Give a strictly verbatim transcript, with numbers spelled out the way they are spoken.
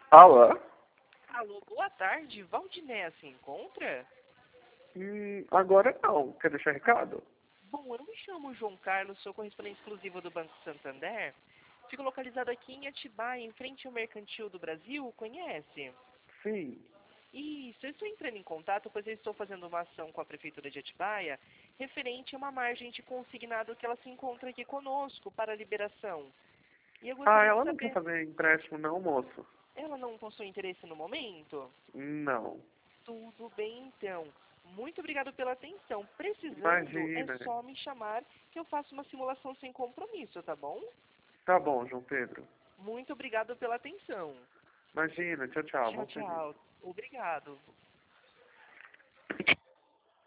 Alô? Alô, boa tarde. Valdinéia se encontra? Hum, agora não. Quer deixar recado? Bom, eu me chamo João Carlos, sou correspondente exclusivo do Banco Santander. Fico localizado aqui em Atibaia, em frente ao Mercantil do Brasil, conhece? Sim. Isso, eu estou entrando em contato, pois eu estou fazendo uma ação com a Prefeitura de Atibaia, referente a uma margem de consignado que ela se encontra aqui conosco para liberação. E eu Ah, gostaria de ela não quer saber, fazer empréstimo não, moço? ela não possui interesse no momento? Não. Tudo bem, então. Muito obrigado pela atenção. Precisando, é Imagina. só me chamar que eu faço uma simulação sem compromisso, tá bom? Tá bom, João Pedro. Muito obrigado pela atenção. Imagina. Tchau, tchau. Tchau, Bom serviço. tchau. Obrigado.